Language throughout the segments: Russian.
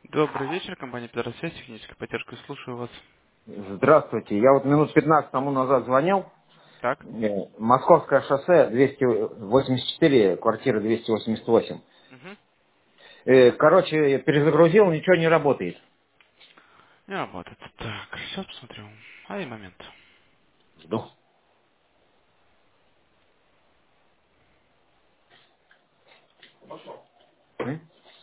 Добрый вечер, компания Петросвязь, техническая поддержка, слушаю вас. Здравствуйте. Я вот минут 15 тому назад звонил. Так? Московское шоссе 284, квартира 288. Угу. Короче, перезагрузил, ничего не работает. Не работает. Так, сейчас посмотрю. Один момент. Жду. М?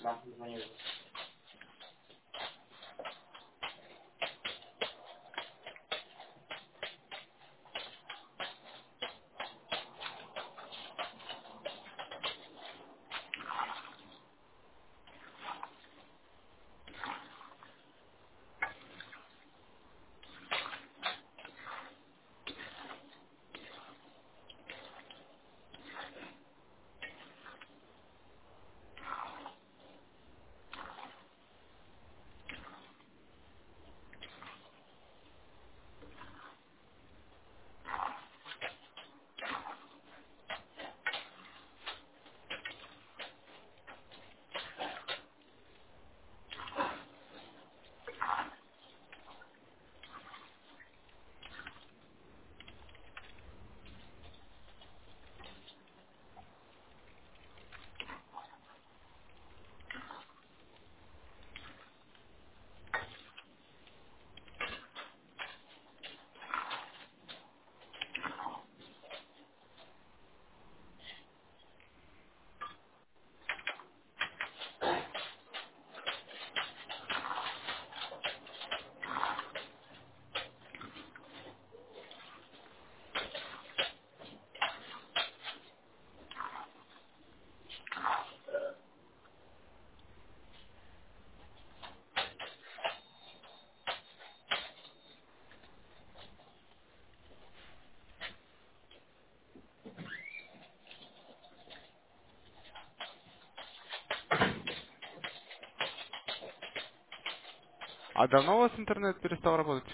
А давно у вас интернет перестал работать?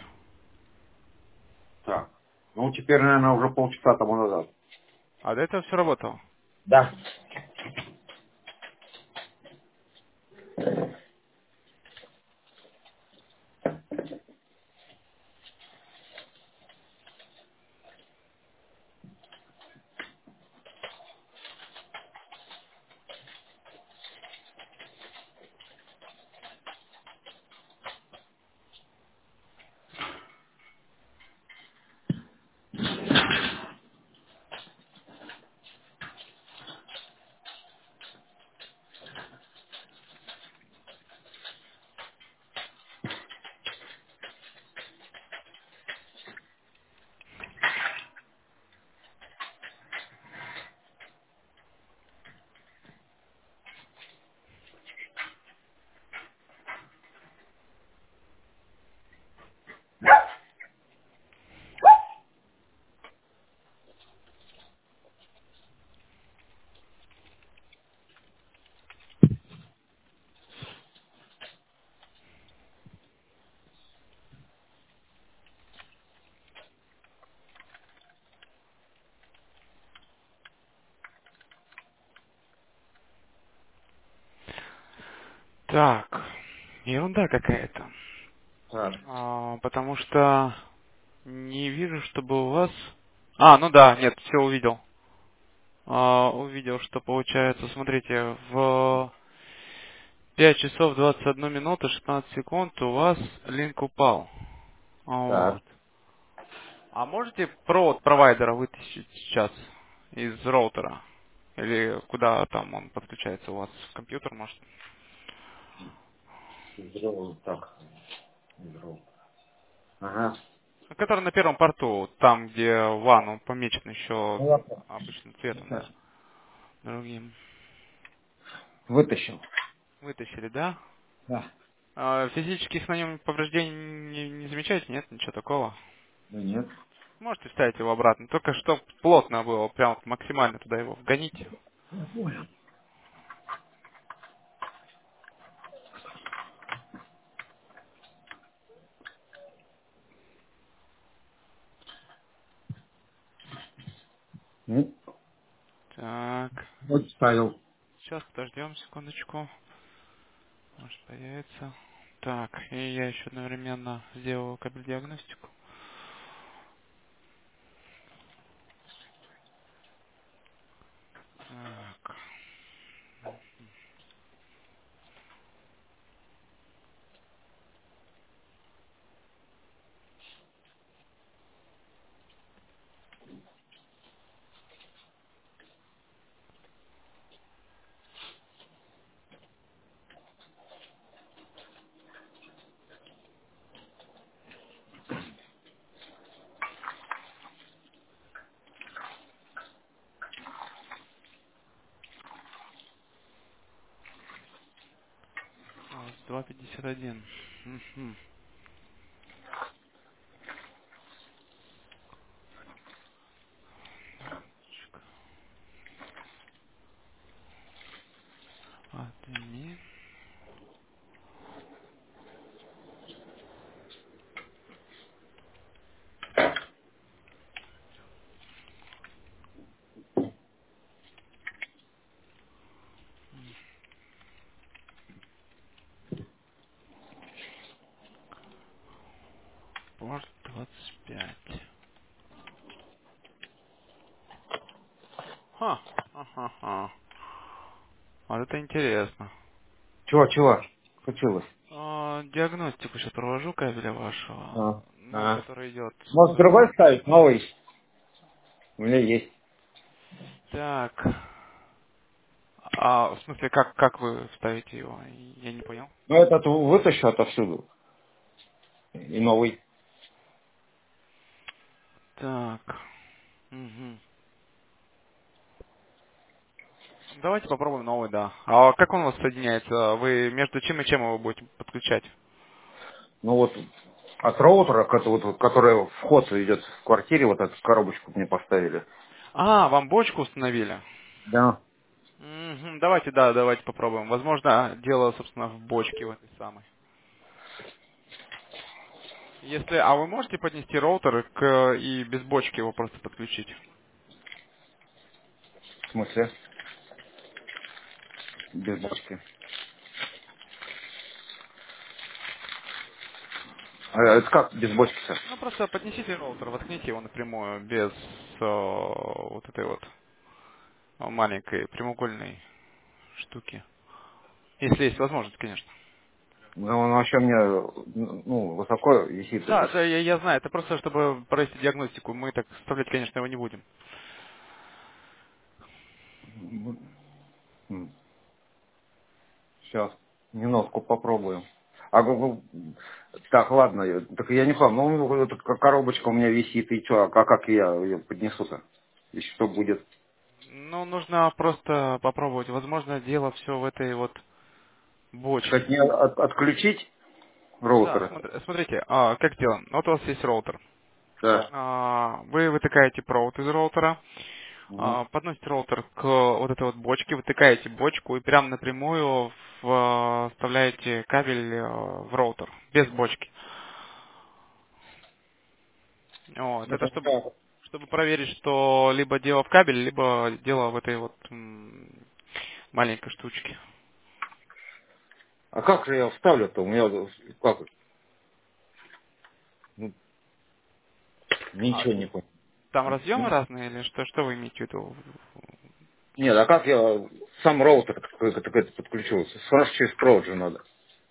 Так. Ну, теперь, наверное, уже полчаса тому назад. А до этого все работало? Да. Так, ерунда какая-то. Так. Потому что не вижу, чтобы у вас... А, ну да, нет, все увидел. Увидел, что получается, смотрите, в 5 часов 21 минуту 16 секунд у вас линк упал. Так. Вот. А можете провод провайдера вытащить сейчас из роутера? Или куда там он подключается у вас? В компьютер, может? Здорово. Так. Здорово. Ага. Который на первом порту, там, где WAN, он помечен еще Ну, ладно. обычным цветом, Сейчас. да. Другим. Вытащил. Вытащили, да? Да. Физических на нем повреждений не замечаете? Нет, ничего такого. Да нет. Можете вставить его обратно. Только что плотно было, прям вот максимально туда его вгоните. Я понял. Ну, Так. вот ставил. Сейчас подождем секундочку. Сейчас появится. Так, и я еще одновременно сделаю кабель диагностику. Так, у вас 2,51. Мгм. Отмени. Порт 25. Ха, ха-ха-ха. Вот это интересно. Чего? Случилось? Диагностику сейчас провожу кабеля А. вашего, ну, А. который идет. Может, другой ставить? Новый? У меня есть. Так. В смысле, как вы ставите его? Я не понял. Ну, этот вытащу отовсюду. И новый. Так. Мгм. Давайте попробуем новый, да. А как он у вас соединяется? Вы между чем и чем его будете подключать? Ну, вот от роутера, который вход идет в квартире, вот эту коробочку мне поставили. Вам бочку установили? Да. Мгм. Давайте, да, давайте попробуем. Возможно, дело, собственно, в бочке в этой самой. А вы можете поднести роутер и без бочки его просто подключить? В смысле? Без бочки. А это как без бочки-то? Ну, просто поднесите роутер, воткните его напрямую, без вот этой вот маленькой прямоугольной штуки. Если есть возможность, конечно. Ну, он вообще мне, ну, высоко висит Да, этот. да, я знаю, это просто чтобы провести диагностику. Мы так вставлять, конечно, его не будем. Сейчас, немножко попробуем. Так, ладно, так я не понял, ну, вот эта коробочка у меня висит, и что, а как я ее поднесу-то? И что будет? Ну, нужно просто попробовать. Возможно, дело все в этой вот Сказать, бочке. мне отключить Да, роутер? смотрите, как делаем? Вот у вас есть роутер. Да. Вы вытыкаете провод из роутера, Мгм. подносите роутер к вот этой вот бочке, вытыкаете бочку и прямо напрямую вставляете кабель в роутер, без бочки. Вот, это Это чтобы проверить, что либо дело в кабеле, либо дело в этой вот маленькой штучке. А как же я вставлю-то? У меня как? Ну, А ничего не понял. там разъемы разные или что вы имеете в виду? Нет, а как я сам роутер такой подключился? Сразу через провод же надо.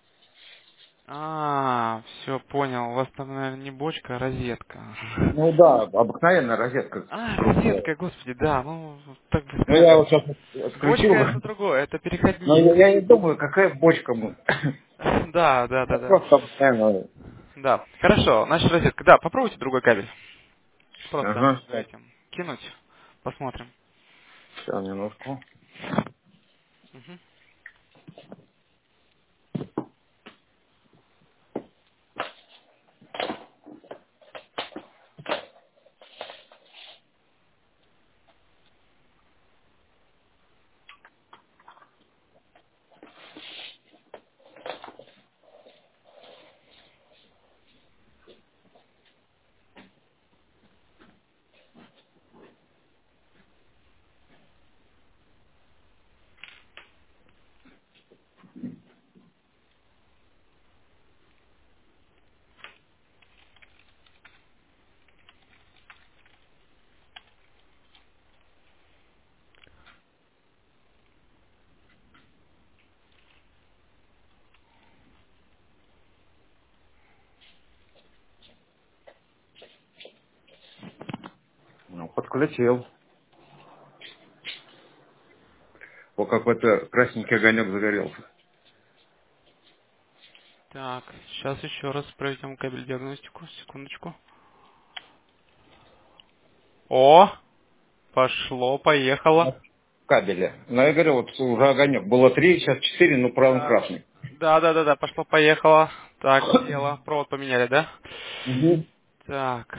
Все, понял. У вас там, наверное, не бочка, а розетка. Ну да, обыкновенная розетка круглая. Розетка, господи, да, ну, так бы Ну я вот сказали. сейчас отключил. Бочка это другое, это Но переходник. я не думаю, какая бочка мы. Да, да, да, Я да. просто обыкновенная. Да, хорошо, значит, розетка. Да, попробуйте другой кабель. Просто Ага. нажимайте. Кинуть. Посмотрим. Сейчас, минутку. Мгм. Подключил. О, какой-то красненький огонек загорелся. Так, сейчас еще раз проведем кабель диагностику. Секундочку. О, пошло, поехало. На кабеле. Ну, я говорю, вот уже огонек. Было 3, сейчас 4, ну, правый Да. красный. Да, пошло, поехало. Так, дело. Провод поменяли, да? Угу. Так.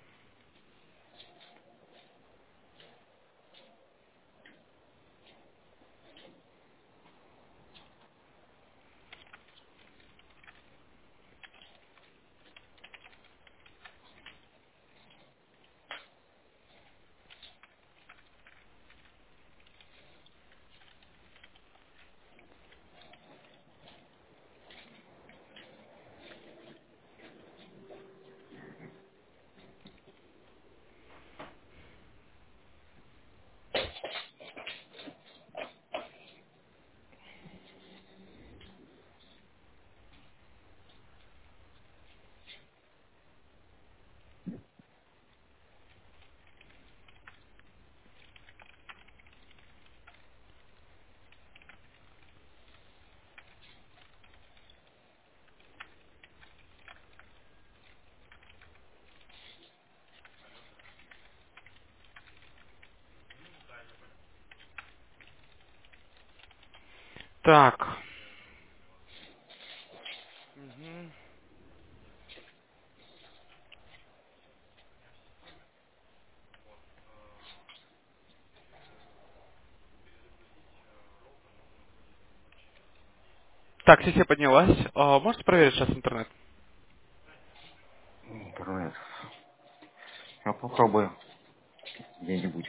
Так. Мгм. Так, сессия поднялась. Можете проверить сейчас интернет? Интернет. Я попробую где-нибудь.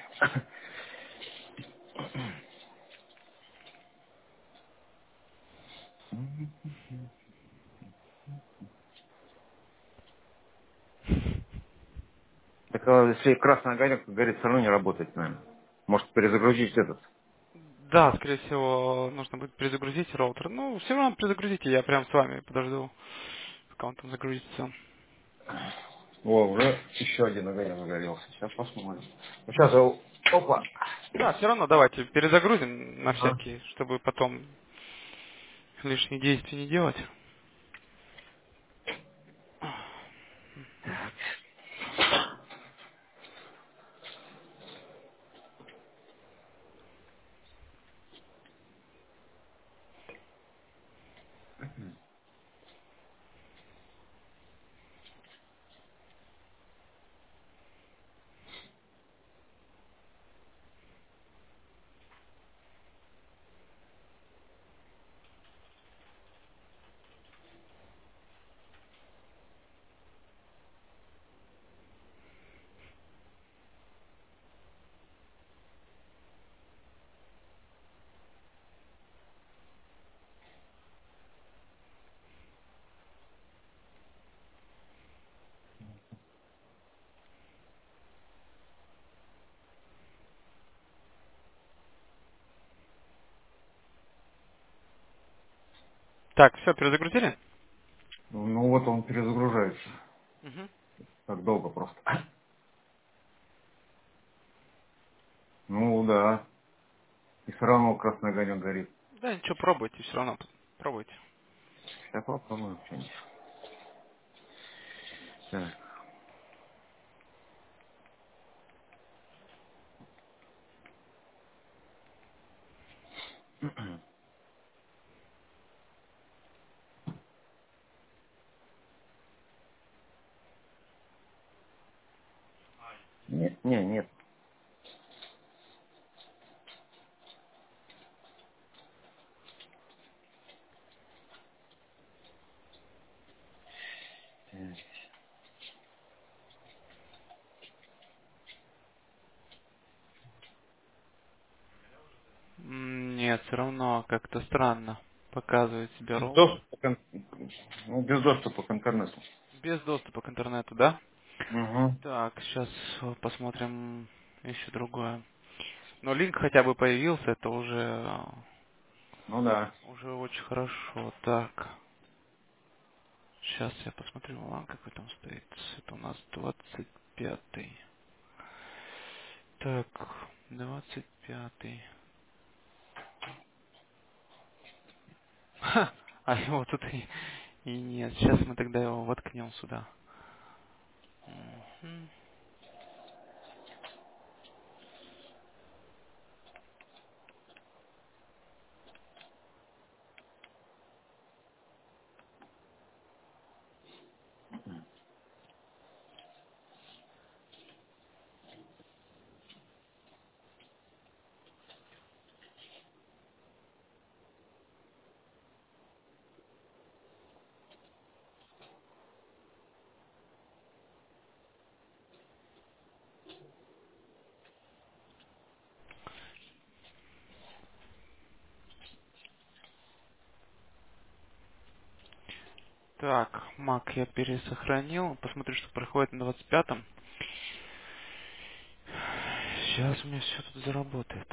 Так если красный огонек горит, все равно не работает, наверное. Может перезагрузить этот. Да, скорее всего, нужно будет перезагрузить роутер. Ну, все равно перезагрузите, я прям с вами подожду, пока он там загрузится. О, уже еще один огонек загорелся. Сейчас посмотрим. Ну, сейчас опа. Да, все равно давайте перезагрузим на Ага. всякий, чтобы потом лишних действий не делать. Так, все, перезагрузили? Ну вот он перезагружается. Мгм. Так долго просто. Ну да. И все равно красный огонек горит. Да, ничего, пробуйте, все равно пробуйте. Сейчас попробуем что-нибудь. Так. Нет, нет. Так. Нет, все равно как-то странно показывает себя Без роутер. доступа к, ну, без доступа к интернету. Без доступа к интернету, да? Угу. Так, сейчас посмотрим еще другое. Но линк хотя бы появился, это Ну да. уже очень хорошо. Так, сейчас я посмотрю, какой там стоит. Это у нас 25-й. Так, 25-й. Ха, а его тут и нет. Сейчас мы тогда его воткнем сюда. Мгм. Так, Mac я пересохранил. Посмотрю, что происходит на 25-м. Сейчас у меня все тут заработает.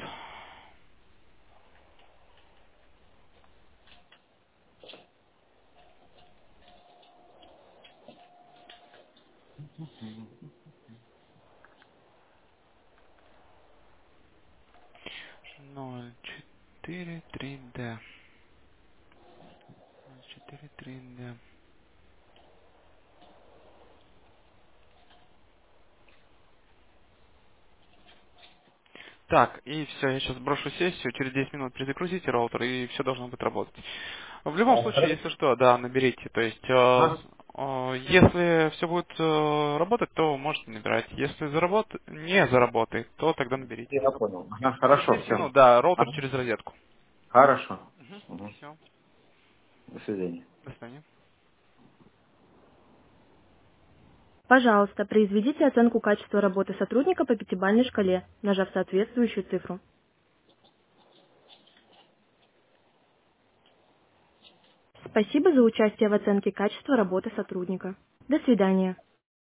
Ноль четыре три д 043D. Так, и все, я сейчас брошу сессию, через 10 минут перезагрузите роутер, и все должно будет работать. В любом случае, если что, да, наберите. То есть, Ага. если все будет работать, то можете набирать. Если не заработает, то тогда наберите. Я понял. Ага, Через хорошо, 10 все. минут, да, роутер Ага. через розетку. Хорошо. Угу. Все, До свидания. до свидания. Пожалуйста, произведите оценку качества работы сотрудника по пятибалльной шкале, нажав соответствующую цифру. Спасибо за участие в оценке качества работы сотрудника. До свидания.